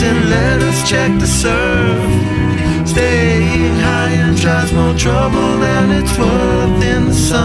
and let us check the surf. Staying high and tries more trouble than it's worth in the sun.